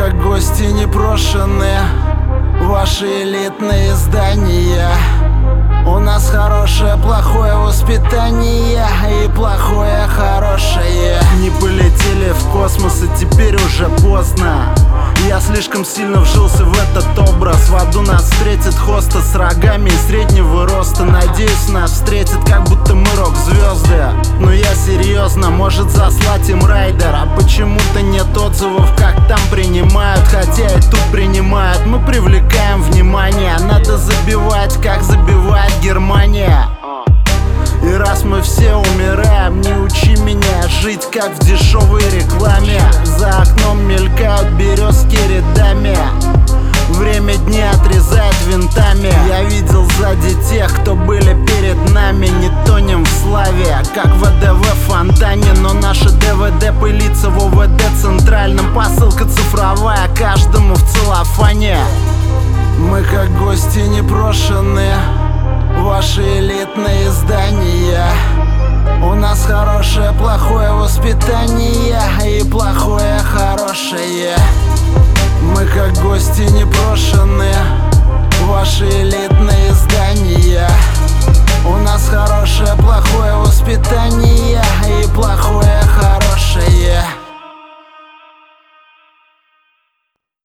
как гости непрошенные, ваши элитные здания. У нас хорошее, плохое воспитание и плохое, хорошее. Не полетели в космос, и теперь уже поздно. Я слишком сильно вжился в этот образ. В аду нас встретит хоста с рогами и среднего роста. Надеюсь, нас встретит, как будто мы рок-звезды. Но я серьезно, может заслать им райдер. А почему-то нет отзывов, как там принимают. Хотя и тут принимают, мы привлекаем внимание. Надо забивать, как забивает Германия. И раз мы все умираем, не учи меня жить, как в дешевой рекламе. За окном мелькают березки рядами, время дни отрезает винтами. Я видел сзади тех, кто были перед нами. Не тонем в славе, как ВДВ в фонтане. Но наше ДВД пылится в ОВД центральном. Посылка цифровая, каждому в целлофане. Мы как гости непрошенные, ваши элитные здания. У нас хорошее, плохое воспитание и плохое, хорошее. Мы как гости непрошенные, ваши элитные